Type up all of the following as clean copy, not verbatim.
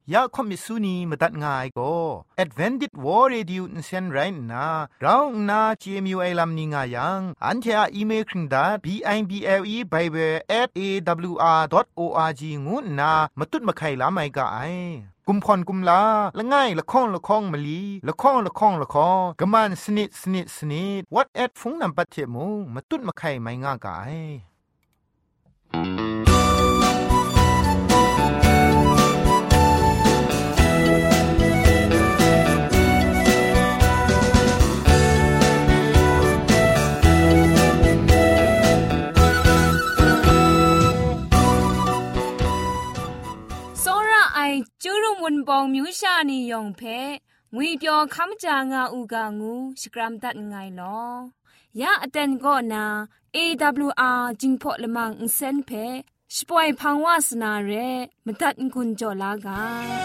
ยาคอมิสุนีมาตัดง่ายก็ Advented War Radio นเซนไรน่ะเราหน้า CMU ไอลัมนิงายังอันเทออีเมลคิงดา bible@awr.org งูน่ะมาตุดมาไข่ลาไม่กะไอกุมพรกุมลาละง่ายละข้องมะลีละข้องกะมันสนิด what at ฟงนำปัจเจมูมาตุดมาไข่ไม่ง่ากะไอจูรุมุนปองมิวชานียองเพงุยเปียวคัมจางาอูกางูสกรัมตัดไงลอยาอเตนก็นา AWR จิงพอละมังอินเซนเพสปอยพังวาสนาเรมตัดกุญจลากา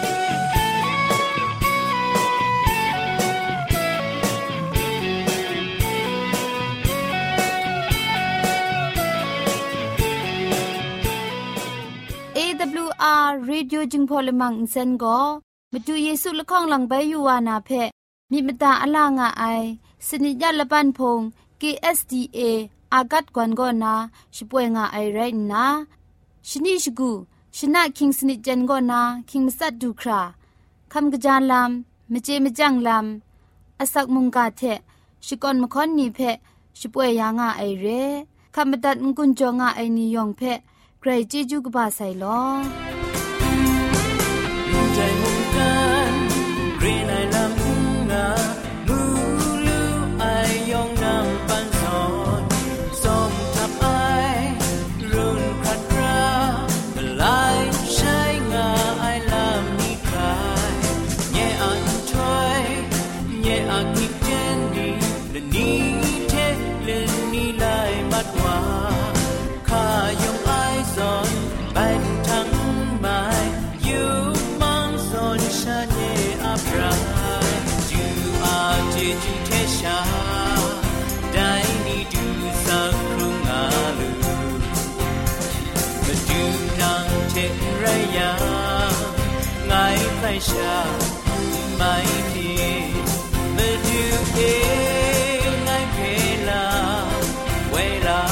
AWR Radio จึงพอลมังอินเซนก็มาดูเยซูละข้องหลังใบยูวานาเพมีมตาอลางาไอสนิยาละปันพง KSDA อากัดกวนก็นาช่วยงาไอไรนะชนิชกูชนะคิงสนิจันก็นาคิงมัสัดดูคราคำกระจานลำมเจมจังลำอาศักมุงกาเทชิกอนมคอนนีเพช่วยยางาไอเรคำบัดงกุนจงาไอนิยองเพใครจีจูกบาไซลอใจมุงกันเรียนไอลำนามูลูไอยองนำปันสอนส่งทับไอรุ่นขัดราเวลาใช้งาไอลำนี้ใครแย่อันช่วยแย่อันคิดเจนดีและนี้เทและนี้ไล่มัดว่าข้ายองไอสอนเป็นทั้งหมายอยู่มังสอนฉันเย่อับรายจูอาเจจูเทชาได้นี่ดูสักครู่งาลูมาดูนางเทไรยาไงใครชาไม่เพียมาดูเองไงเพลาเวลา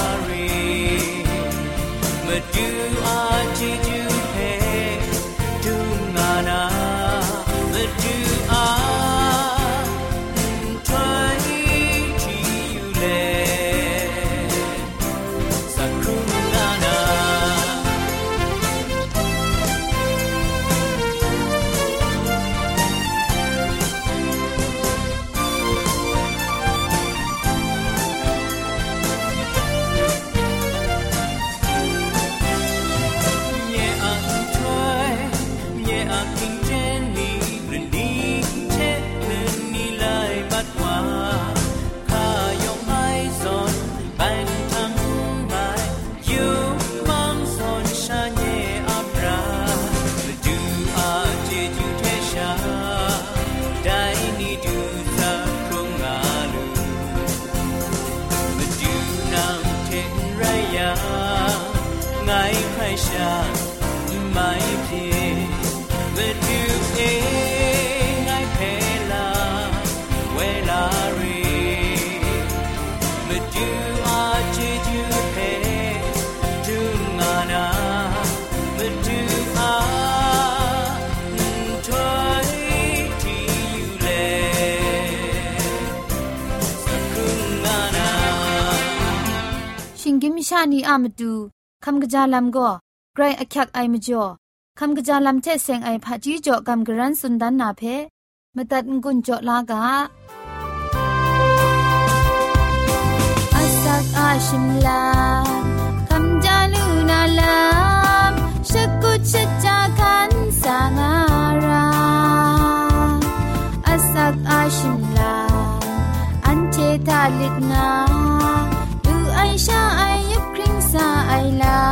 มาดูอาจีจูเพดูงานามาดูอาทวยที่อยู่เลสักครู่งานาไงใครชาไม่เพียมาดูเองไงเพลาเวลารีมาดูอาเจจูเพดูงานามาดูอาทวยที่อยู่เลสักครู่งานาชิงกิมชานีอามาดูคำกระจาลำก็ไกรอักยักไอมจ่อคำกระจาลำเทเซงไอผาจีจ่อคำกระรันสุนดันนาเพมาตัดกุญจ่อลากาอาสักอาชิมลาคำจาลูนาลามชะกุชะจาคันสางาราอาสักอาชิมลาอันเทตาลิดงาดูไอชาไอยุคคริงซาไอลา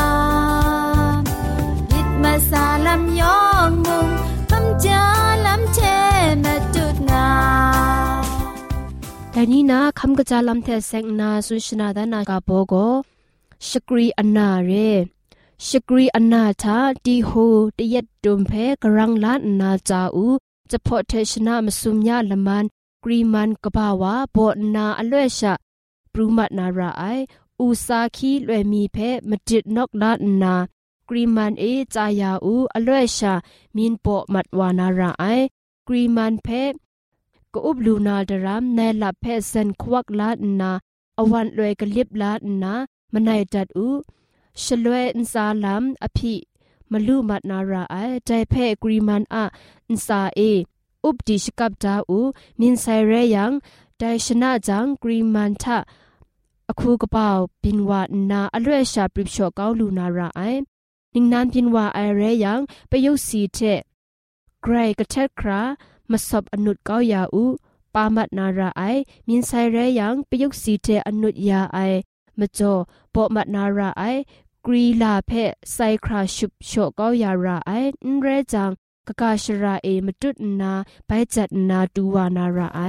ลิดมาซาลำยองมุงคำจาลำเทมาจุดงาแต่นี่นะคำกระจาลำเทเซงนาสุชนาดานากาโบโกชกรีอนาเรชชกรีอนาถาดีโฮตยัดดุมเพกรังล้านนาจาอูจะพอเทชนะมสุมยาละมันกรีมันกบาวาบอนาอลวยชะปรุมัดนาราไออุสาคีลวยมีเพมจิตนกล้านนากรีมันเอจายาอูอลวยชะมินปอมัดวานาราไอกรีมันเพก็อุบลูนาดรามในลับเพเซนควักล้านนาอวันลวยกลิบล้านนามันไอจัดอูชลวยอินซาลามอภิมลูมัดนาราไอใจเพกรีมันอะอินซาเออุบดิชกับดาอูมินไซเรยังไดชนะจังกรีมันทะอคูกเปาปินวานาอลวยชาปริบชอเกาลูนาราไอนิงนานปินวาไอเรยังไปยุสีเทไกรกะเทครามาสอบอนุดเกายาอูปามัดนาราไอมินไซเรยังไปยุสีเทอนุดยาไอมจ่อปอมัดนาราไอกรีลาเพไซคราชุบชอเกายาราไออินเรจังกะกาชราเอมตุดนาไปจัดนาดูวานาราไอ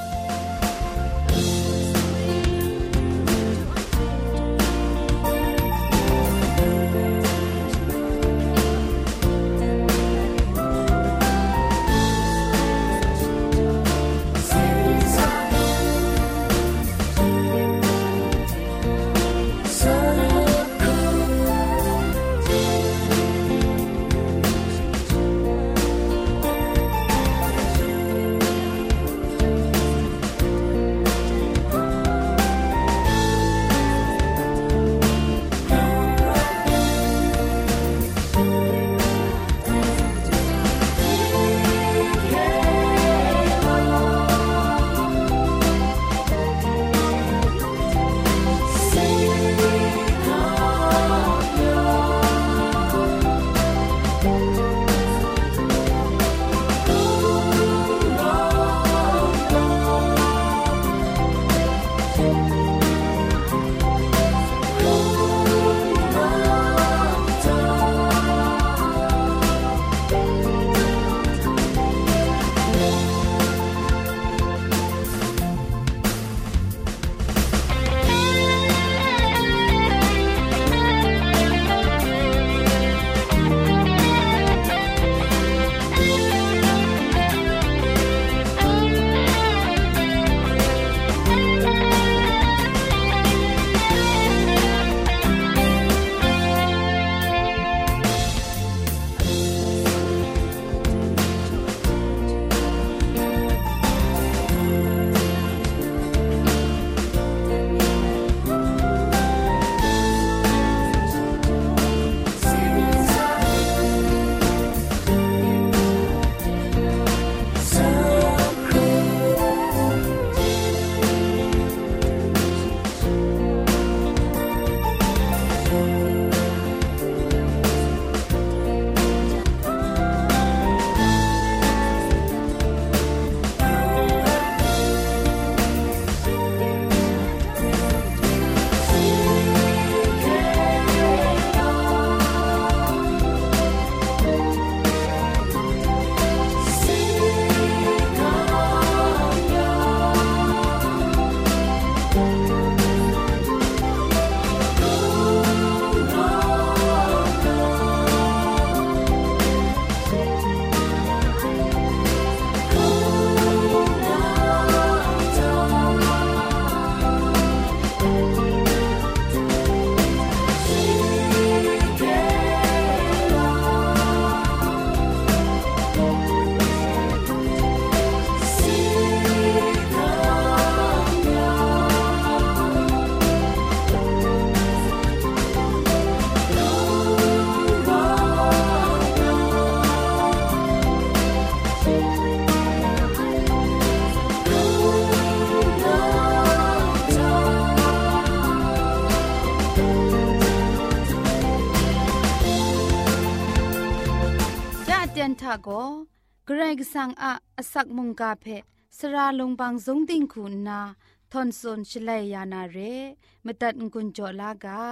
ทะโกเกรกสังอะสักมุงกาเพสระลงบางสงติงคุณนาทอนซนชลัยยานาเรมตัดกุญจลากา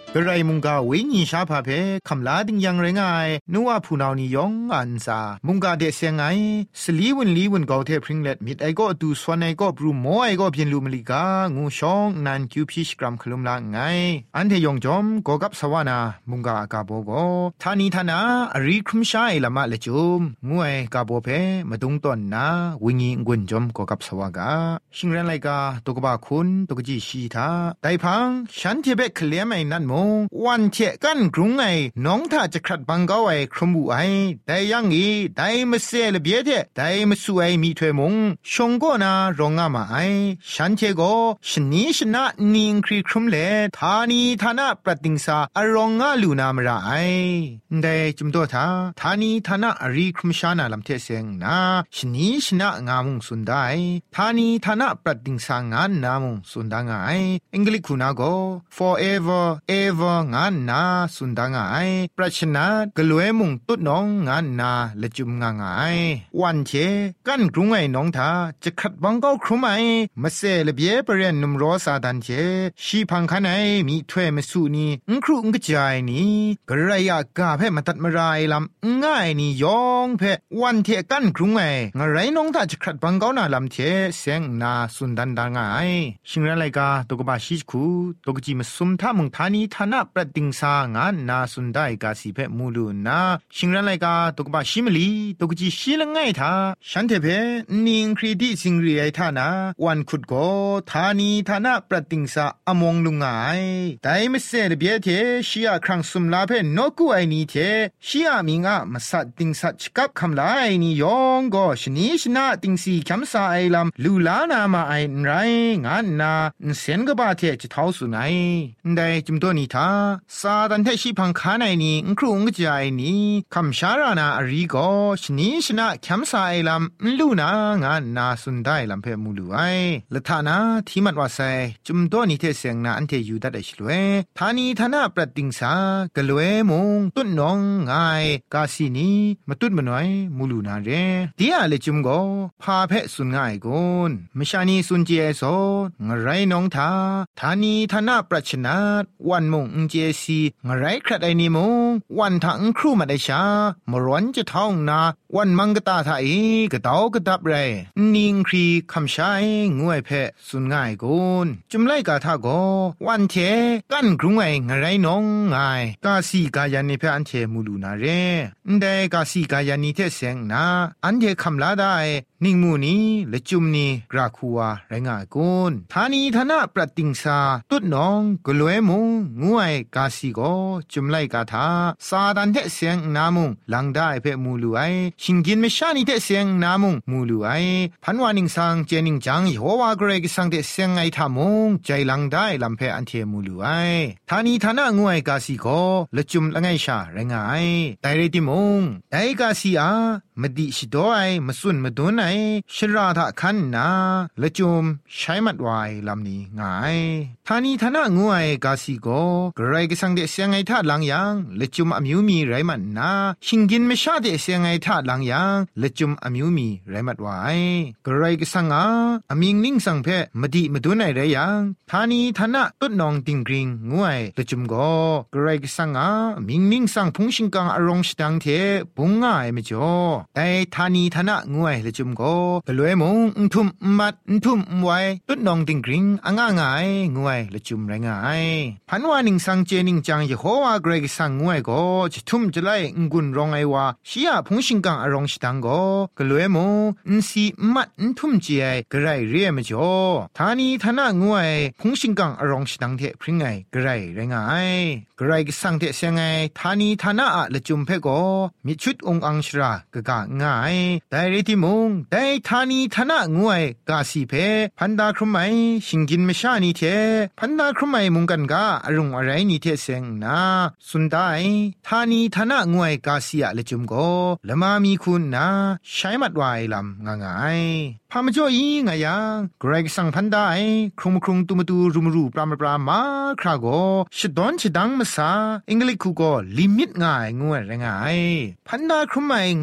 กระไรมุงกาเวญีชาพาเพคำลาดิงยังไรงายนัวผู้นานิยองอันซามุงกาเดเซงไงสลีวันเกาเทพริงเล็ดมิดไอก็ดูสวนไอก็บรูโมไอก็เพียนลูมลิกางูชองนันคิวพิชกรัมคลุมลาไงอันเทยองจอมก็กับสวานามุงกากาโบโกทานีทนาอรีครุมชาไอละมะเลจุมงูไอกาโบเพมาดุงตอนนาวิญีงุนจอมก็กับสวากาชิงรันไลกาตกบาคุณตกจีชีทาไดพังฉันเทเบคเลียมไอนั่นมงวันเทกันกรุงไอน้องถ้าจะขัดบังเกาไอครุมบุไอไดยังอีไดมาเซลเบียเทไดมาสู้ไอมีถวยมงชงก็นารองอามาไอฉันเทโกชนีชนะนิงครีครุมเลทานีทานะปรติงสาอรองอาลูนามราไอไดจุมโตทานีทานะอรีครุมชานาลำเทเซงนาชนีชนะงามุงสุนได้ทานีทานะปรติงสางานนามุงสุนดางไออังกฤษคุณาโก forever ever งานนาสุนดางไอปรัชนากลวยมุงตุดน้องงานนาละจุมงางไอวันเชกันกรุงไอน้องทาจะขัดบังเก้าครุมไอมาเซลเบียเปรียนนุมรอซาดันเชชีพังคันไอมีถ้วยมาสู้นี่ครูกระจายนี่กระไรยากาเพ่มาตัดมาไรลำง่ายนี่ยองเพ่วันเทกันกรุงไองไรน้องทาจะขัดบังเก้านาลำเชเสียงนาสุนดันดางไอชิงไรกาตกบาชิคูตกจิมสุมทามุงทานีทานะประติงสางานนาสุนได้กาสีเพ่มูลูนาชิงไรกาตกบาชิมลีตกจิชีลงไงทาฉันเทเพ่นิงครีดิสิงรีไอทานาวันขุดโกทานีทานะประติงสาอมงลุงไงแต่ไม่เสดเบียเทชียครั้งสุมลาเพ่นกูไอนีเทชียมิงะมาสัดติงสัดชิกับคำลาไอนียองก็ชนีชนะติงสีคำสาไอลำลูลานามาไอไรงานนาเซนกบาเทจะเท้าสุนัยได้จุมตัวนี้ทาซาดันเทชีพังคาไนนี้ครูงกจายนี้คำชารานาอริโกชนีชนะคำสาไอลำลูนางานนาสุนได้ลำเพมูลูไอละทานาที่มัดว่าไซจุมตัวนี้เทเสียงนาอันเทยูดัดไอชลเวทานีทานาปรติงสากลเวมงตุนนองไงกาซีนีมาตุนมนวยมูลูนาเรเดียเลจุมโกพาเพสุนง่ายกุนมชานีสุนเจโซงไรน้องทาทานีทานาปรัชนาวันมงเจซีงไรครัดไอนิมงวันทังครูมาได้ชามร้อนจะท้องนาวันมังกตาทาอีกะตอกะดับไรนิงครีคำชายงวยเพสุนง่ายกุนจุมไลกาทาโกวันเทกันกรุงไองไรน้องไงกาซีกายันนิเพอันเทมูลูนาเรได้กาซีกายันนิเทเสงนาอันเทคำลาได้นิงมูนีและจุมนีกราคัวไรงากุนทานีทนาปรติงสาตุดน้องกลวยมุงงวยกาซีโกจุมไลกาทาซาดันเทเสียงนามุงลังได้เพมูลูไอชิงกินไม่ชานิเทเสียงนามุงมูลูไอพันวานิงสังเจนิงจังโยวาเกรกสังเทเสียงไอทามุงใจลังได้ลำเพอันเทมูลูไอทานีทนางวยกาซีโกและจุมละไงชาไรงาไอไดเรติมุงไดกาซีอามดิชิโดไอมาสุนมาดุนไอชราทะคันนาละจุมใช้มัดวายลำนี้ง่ายทานีทนะงวยกาซีโกกระไรก็สังเดเสียงไอทาลังยังละจุมอมิวมีไรมันนาชิงกินไม่ชาเดเสียงไอทาลังยังละจุมอมิวมีไรมัดวายกระไรก็สังอมิงนิ่งสังเพมดิมาดุนไอไรยังทานีทนะตุดนองติงกริงงวยละจุมโกกระไรก็สังมิงนิ่งสังพุงชิงกังอารมณ์สตังเทปุงง่ายไม่จ่อแต่ทานีทนะงวยละจุมโกกลวยมงทุ่มมัดทุ่มไว้ตุดนองติงกริงอ่างง่ายงวยละจุมไรงายพันวานิงสังเจนิงจังยโฮวาเกรกสังงวยก็จะทุ่มจะไล่งุนรองไอวาชียพงชิงกังอารองชิตังก็กลวยมงสีมัดทุ่มเจไอกระไรเรียมจ่อทานีทนะงวยพงชิงกังอารองชิตังเทพริงไงกระไรไรงายกระไรก็สังเทเสียงไงทานีทนะอะละจุมเพก็มีชุดองอังชรากะกะง่ายแต่เรติมงแต่ทานีทนะงวยกาสีเพพันดาครุไมชิงกินไม่ชานีเทพันดาครุไมมุงกันกาอรุงอะไรนี่เทเซงนาสุนไดทานีทนะงวยกาสีอะละจุมโกละมามีคุณนาใช้มัดวายลำง่ายพามจ่ออีงายังเกรกสังพันดาไอครุมครุงตุมตูรุมรูปรามปรามาคราโกชดอนชดังมาซาอังกฤษคูโกลิมิตง่ายงวยแรงง่ายพันดาครุไมงามง่าย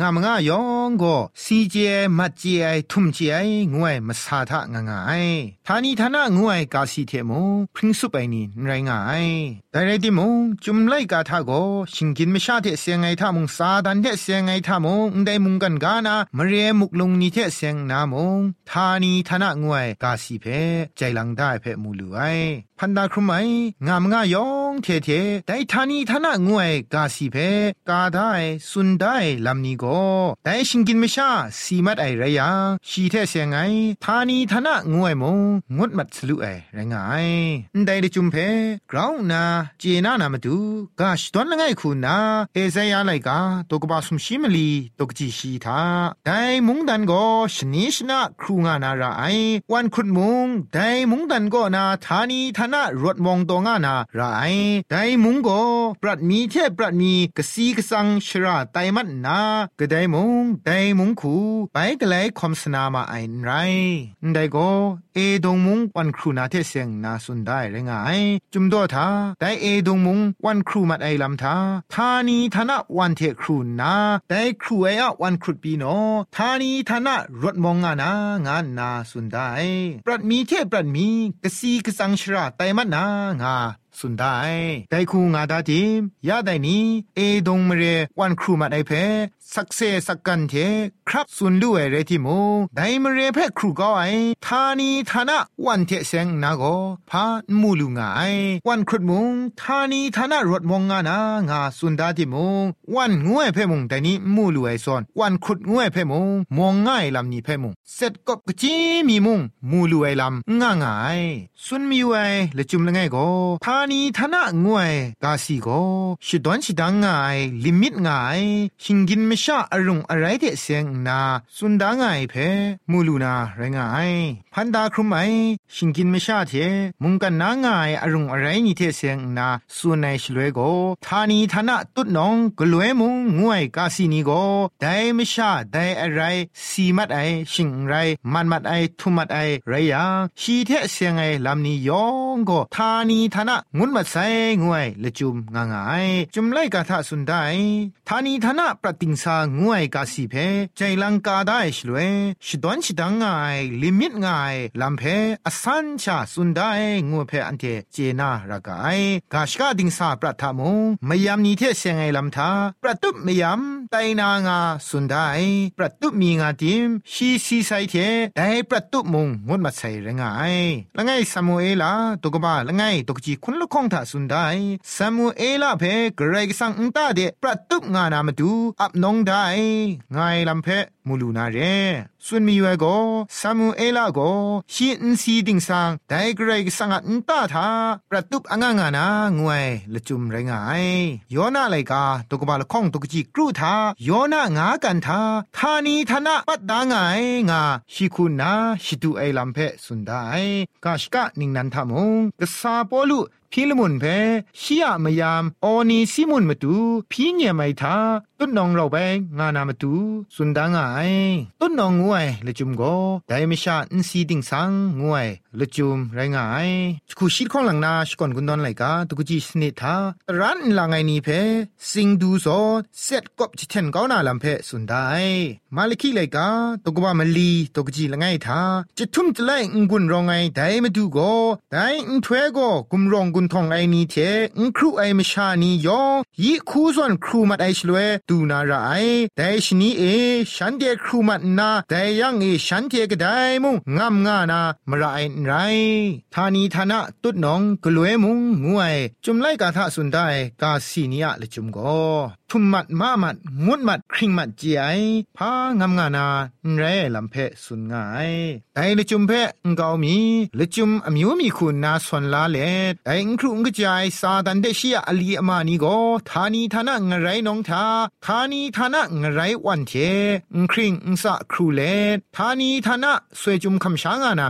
ยองก็ซีเจมัดเจไอทุ่มเจไองวยมาสาทะงางไอทานีทนะงวยกาสีเทมงพริ้งสุไปนี่ไรงายแต่ไรดิมงจุมไลกาทาโกชิงกินไม่ชาเทเสียงไอทามงซาดันเทเสียงไอทามงได้มุงกันกานะมเรมุกลงนิเทเสียงนามงทานีทนะงวยกาสีเพใจลังได้เพมูลูไอพันดาครุไมงามงายองเทเทได้ทานีทนะงวยกาสีเพกาได้สุนได้ลำนี้ก็ได้ชิงกินไม่ชาสีมัดไอไรยังชีเทเสียงไอทานีทนะงวยมงงดมัดสลุไอไรงายได้จุมเพกราวนาเจนานามาดูกาชตอนละไงคุณนาเอเซยาไลกาตกบาสุมชิมลีตกจีชีทาได้มุงดันก็ชนิชนะครูงานาราไอวันคุดมุงได้มุงดันก็นาทานีทนะรถมองตงานาราไอได้มุงก็ปรัดมีเทปรัดมีกสีกสังชราไตมัดนาก็ได้มุงคูไปก็เลยคอมสนามาไอไรได้ก็เอดงมุงวันครูนาเทเสียงนาสุนได้ไรงายจุมโดทาได้เอดงมุงวันครูมัดไอลำทาทานีทนะวันเทครูนาได้ครูไออะวันครุดปีโนทานีทนะรถมองงานนาสุนได้ปรัดมีเทปรัดมีกสีกสังชราไตมัดนางาสุดได้ได้คูงาดาจิมยาได้นี้เอดงมเรวันครูมาได้เพสักเซสักกันเทครับสุนดูเอเรติโมได้มเรเพครูก็ไอทานีทนะวันเทเซงนาโกพามูลุงไอวันครุดมุงทานีทนะรถมองงาสุนดาติโมวันงวยเพมุงแต่นี้มูลุไอซอนวันครุดงวยเพมุงมองง่ายลำนี้เพมุงเสร็จก็กจีมีมุงมูลุไอลำง่ายสุนมีไวละจุมละไงก็ทานีทนะงวยกาสีโกชิดอนชิดังง่ายลิมิตง่ายชิงกินไม่ชาอรุงอะไรเดเสียงนาสุนดาง่ายเพมูลูนาไรงายพันดาครุมไอชิงกินไม่ชาเทมุงกันนาง่ายอรุงอะไรนี่เทเสียงนาสุนในชลวยโกทานีทนะตุดน้องกลวยมุงงวยกาสีนี้โกได้ไม่ชาได้อะไรสีมัดไอชิงไรมันมัดไอทุมัดไอไรยังชีเทเสียงไอลำนี้ยองโกทานีทนะงุนมาใส่งวยละจุมงางายจุมไลกาทะสุนได้ทานีทนะปรติงสางวยกาสีเพใจลังกาได้ชลวยชิดอนชิดังง่ายลิมิตง่ายลำเพอสันชาสุนได้งวยเพอันเทเจนารากายกาชกาดิงสาปรัทธมุมยามนี้เทเสียงไอลำทาปรัตุมยามไตนางาสุนได้ปรัตุมีงาติมชีซีไซเทได้ปรัตุมุงงดมาใส่ไรงายละไงซามูเอลาตกบ้าละไงตกจีคุณลูกของทาสุนได้ซามูเอลาเพเกรกสังอุตาเดปรัตุงานามาดูอับนองได้ไงลำเพมูลูนาเรส่วนมีไว้ก็ซามูเอลาก็ชีอินซีดิงสังได้เกรกสังอุตาทาปรัตุอ่างงานางวยละจุมไรงายโยนาไลกาตกบ้าละของตกจีกรูทาโยนางากันทาทานีทนะปัดดางายงาชิคุณนาชิดูไอลำเพสุนได้กาชกะนิงนันทามงกษาปอลุพีละมุนเพชียมยามออนีซิมุนมาตูพีเงียไม่ทาตุ้นนองเราไปงานามาตูสุนดางายตุ้นนองงวยละจุมโกไดมิชาอินซีดิงสังงวยละจุมไรงายคุชิดของหลังนาชก่อนกุนดอนไลกาตุกจีสนิทารันลางไงนี้เพสิงดูโซเซตกบจิเทนก้าวนาลำเพสุนได้มาลิคิไลกาตุกบามลีตุกจีละไงทาจะทุ่มจะไลงกุนรองไงไดมาดูโกไดอินทเวโกกุมรองกุนทองไอนี้เทครูไอมชานียอยีคูส่วนครูมัดไอชลเวตูนาราไอแต่ชนีฉันเดครูมัดนาแต่ยังฉันเทก็ได้มุงงามงานามาราไอไรทานีทานะตุดน้องกลวยมุงงวยจุมไลกาทะสุนได้กาสีนียะละจุมโกทุมมัดมามัดงุดมัดคริงมัดเจียพางามงานาเรลำเพสุนง่ายแต่ละจุมเพงามีละจุมอมิวมีคุณนาสวนลาเลแต่ครูงกจายซาดันเดชิยาอลีอามานีโกทานีทานะงไรน้องทาทานีทานะงไรวันเทคริงสะครูเลทานีทานะสวยจุมคำช้างานาเพช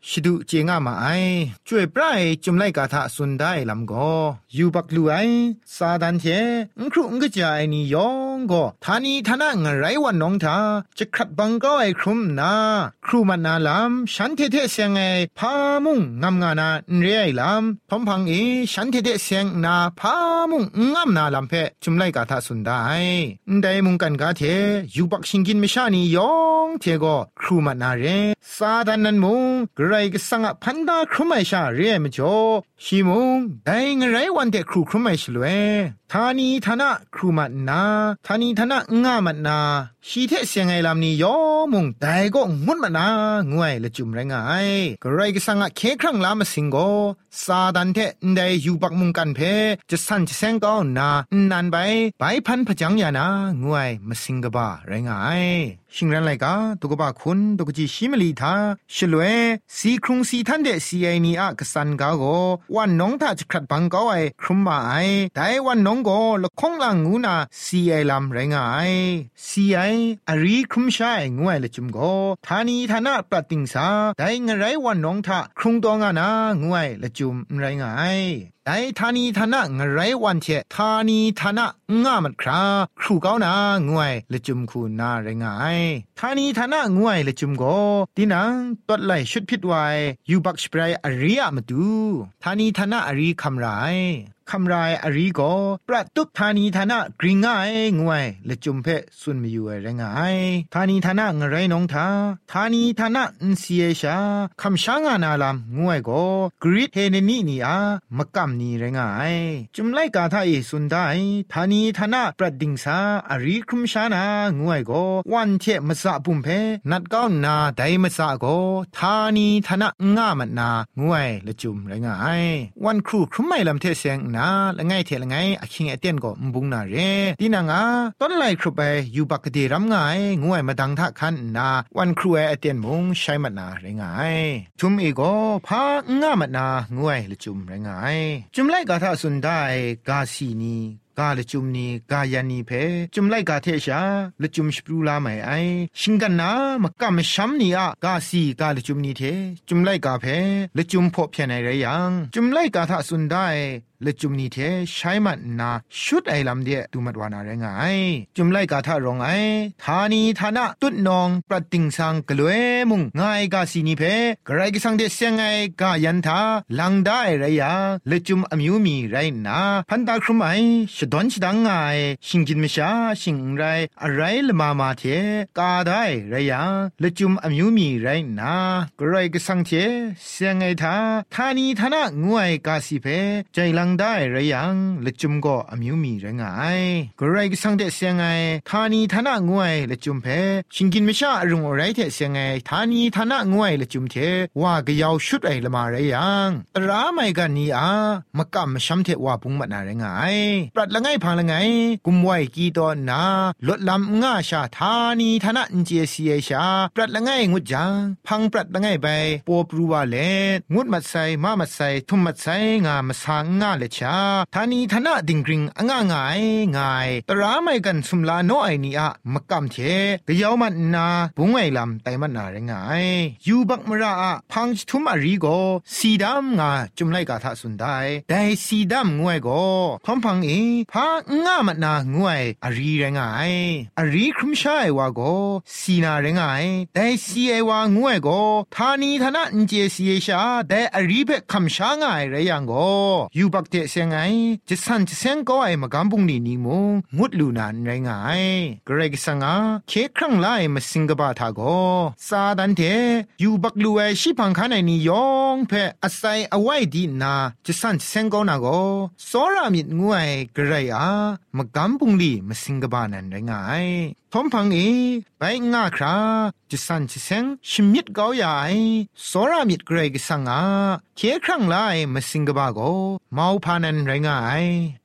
ชิดุเจงามาไอช่วยปรายจุมไลกาทะสุนได้ลำก็ยูบักลูไอซาดันเทครุงกะจายนี่ยองก็ทานีทนะงไรวันน้องทาจะขัดบังก็ไอครุมนาครูมันนาลำฉันเทเทเสียงไอพามุงงามงานาเรียลำพอมพังฉันเทเทเสียงนาพามุงงามนาลำเพจุมไลกาทะสุนได้ได้มุงกันกาเทยูบักชิงกินไม่ชานี่ยองเทก็ครูมันนาเรซาดันนันมุงไกรก็สังพันดาครุไม่ชาเรียมจ่อชิมุงได้งไรวันเทครูครุไม่ชลเวทานีทนะครูมันนาทานีทนะงามันนาชีเทเสียงไอลำนี้ยอมุงแต่ก็งุดมันนางวยละจุมไรงไงก็ไรก็สังเคครั้งลามาสิงโกซาดันเทได้อยู่ปักมุงกันเพจะสั่นจะแสงก็นานันไปพันพจังยานางวยมาสิงกบ้าไรงไงชิงรันไลกาตุกบ้าคุณตุกจีชิมลีทาชลเวสีครุงสีทันเดสีไอนีอะกสันกาโกวันน้องถ้าจะขัดบังก็ไอครุมมาไอแต่วันน้องก็ละคงลังงูนาสีไอลำไรงไงสีไออารีครุมชายงวยละจุมโกทานีทานะปรัติงสาได้งไรวันน้องถ้าครุงตองานางวยละจุมไรงไงแต่ทานีทานะงไรวันเททานีทานะงามันคราครูเก้านางวยละจุมคูนาไรงไงทานีทานะงวยละจุมโกดินังตดไหลชุดพิดไวยูบักสเปรย์อริยมาดูทานีทานะอรีคำไรคำรายอรีก็ประตุบทานีทานะกริงง่ายงวยละจุมเพสุนมีอยู่ไรงายทานีทานะงไรน้องทาทานีทานะอินเสียชาคำช้างานาลามงวยก็กรีดเฮนนี่นี่อามะกำนี่ไรงายจุมไลกาทาเอสุนได้ทานีทานะประดิงสาอรีครุมชานางวยก็วันเทมสะปุมเพนัดก้าวนาไดมสะก็ทานีทานะงามันนางวยละจุมไรงายวันครูครุมไม่ลำเทเสียงนาละไงเทละไงอคิงเอเตียนก็มบุงนาเรดินางาต้นไลครุไปอยู่บักเดรำไงงวยมาดังทะคันนาวันครูเอเตียนมุงใช้มันนาเรงไงทุมเอโกพางามันนางวยละจุมเรงไงจุมไลกาทะสุนได้กาสีนีกาละจุมนีกายันนีเพจุมไลกาเทชาละจุมสปรูลาไม่ไอชิงกันนามกะมชัมนีอะกาสีกาละจุมนีเทจุมไลกาเพละจุมพอเพียนไอไรยังจุมไลกาทะสุนได้ละจุมนีเทใช้มันนาชุดไอลำเดียดูมัดวานาไรงไงจุมไลกาทะรองไอทานีทานะตุดนองปรัดติงสังกลวยมุงง่ายกาสีนีเพกไรกิสังเดเสียงไอกายันทาลังได้ไรยาละจุมอมิวมีไรนาพันตาครุมไอชดอนชดังไงชิงจินมชาชิงไรอะไรละมาเทกาได้ไรยาละจุมอมิวมีไรนากไรกิสังเทเสียงไอทาทานีทานะงวยกาสีเพใจลังได้ไรยังละจุมก็อมิวมีไรงายกไรก็สังเดเสียงไงทานีทานะงวยละจุมเพชิงกินไม่ชารุงอะไรเทเสียงไงทานีทานะงวยละจุมเทว่ากะยาวชุดไอละมาไรยังตราไม่กันนี้มะกำมะช้ำเทว่าปุงมันนาไรงายปรัดละไงพังละไงกุมไว้กีตอนนาลดลำง่าชาทานีทานะอินเจเซียชาปรัดละไงงุดจังพังปรัดละไงไปปอปรูวาเลงุดมัดใส่มามัดใส่ทุ่มมัดใส่งามาสางง่าเลชาทานีทนะดิงกริงอ่างง่ายตราไม่กันสุมลาโนไอนี่อะมะกำเทกะยาวมันนาบุงไอลำไตมันนาไรงายยูบักมระอะพังทุมอรีโกสีดำงาจุมไลกาทะสุนได้แต่สีดำงวยโกพอมพังพังง่ามันนางวยอรีไรงายอรีครุมชายวาโกสีนาไรงายแต่สีไอวางวยโกทานีทนะอินเจสีชาแต่อรีเบคำชางายไรยังโกยูบักเตเสียงไงจะสั่นจะเสียงก็ไอมากำบุงนี่นิมงงุดลูนานไรงายกระไรก็สังเคครั้งไล่มาสิงกบาทาโกซาดันเทยูบักลูไอชิพังคันไอนิยองเพออาศัยเอาไว้ดีนาจะสั่นจะเสียงก็นาโกสอรามิดงวยกระไรมากำบุงลีมาสิงกบานันไรงายทอมพังไปง่าคราจะสั่นจะเสียงชิมิดเกาใหญ่สอรามิดกระไรก็สังเคครั้งไล่มาสิงกบาโกเมาพานันไรงาย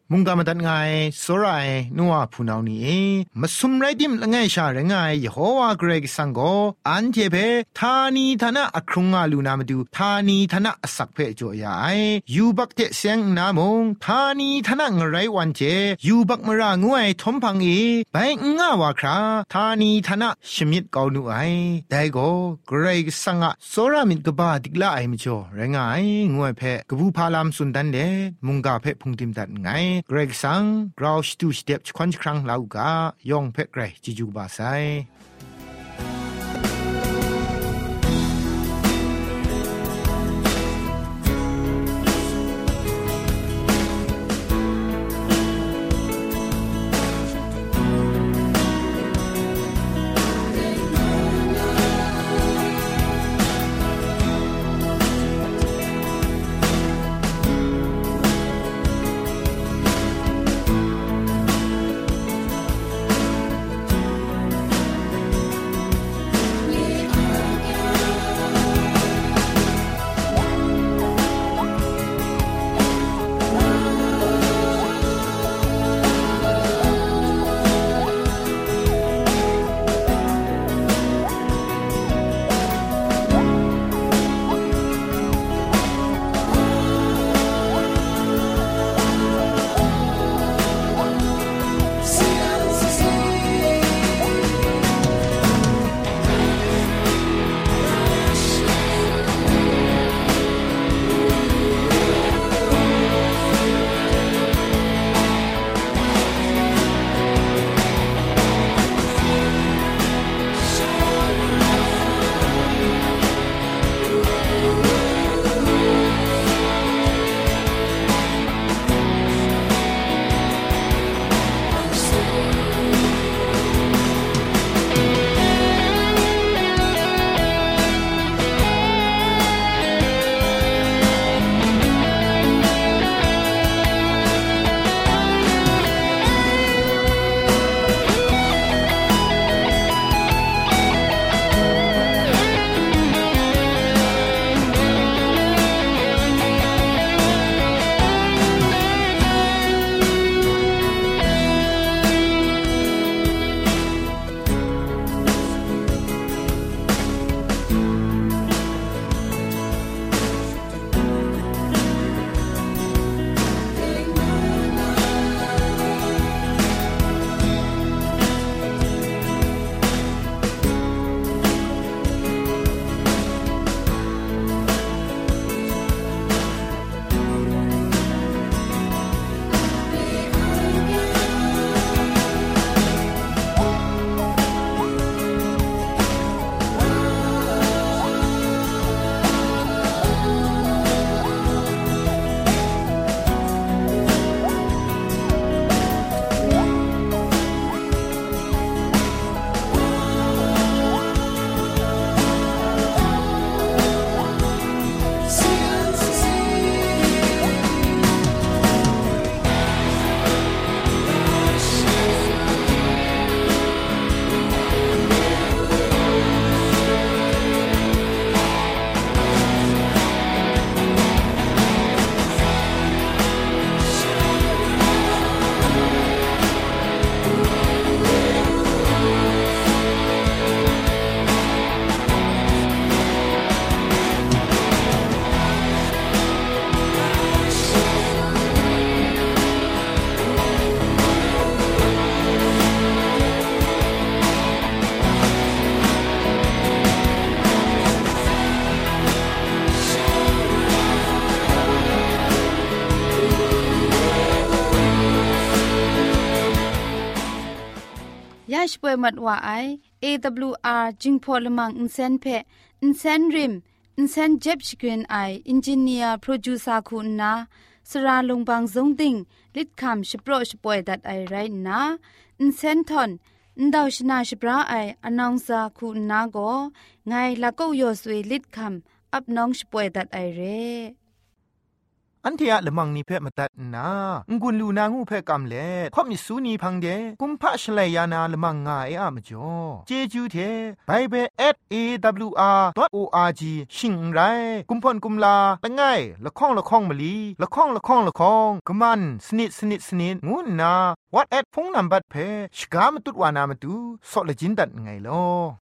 มุงกามาตัดไงสรายนัวผู้นานี่มาสุมไรดิมละไงชาเรงยโฮวาเกรกสังโกอันเจเพทานีธนะอครุงงาลูนามาดูทานีธนะสักเพจ่อยายยูบักเตเซงนามงทานีธนะงไรวันเจยูบักมรางวยทอมพังอีไปง่าวาคราทานีธนะชมิดเกาหนูไอแต่ก็เกรกสังอะสรามิดกบ้าดิกละไอมจ่อเรงายงวยเพกบูพาลามสุนดันเดมุงกาเพพุงติมตัดไงเกรกสังกราวสตูสเต็ปควันครั้งลาวกายองเพกเรจิจูบาไซยาช่วยมัดว่าไอ AWR จึงพอลมังอินเซนเพอินเซนริมอินเซนเจ็บชกรีนไออินจิเนียร์โปรดิวซาคุณนาสราลงบางสงติงลิดคำชโปรชป่วยดัดไอไรนะอินเซนทอนอินดาวชนาชปราไออนองซาคุณนาโกไงละก็ยอสวยลิดคำอับน้องชป่วยดัดไอเรอันเทียละมังนิเพ่มาตัดนางุนลูนางูเพ่กำเล่พอมิสูนีพังเดกุมพะชเลยานาละมังงาเออะมจ่อเจจูเทไบเบิล@awr.org ชิงไรกุมพ่นกุมลาละง่ายละข้องละข้องมะลีละข้องละข้องละข้องกะมันสนิดสนิดสนิดงูนา WhatsApp พงนัมบัดเพชกามตุดวานามตุสอเลจินดัดไงลอ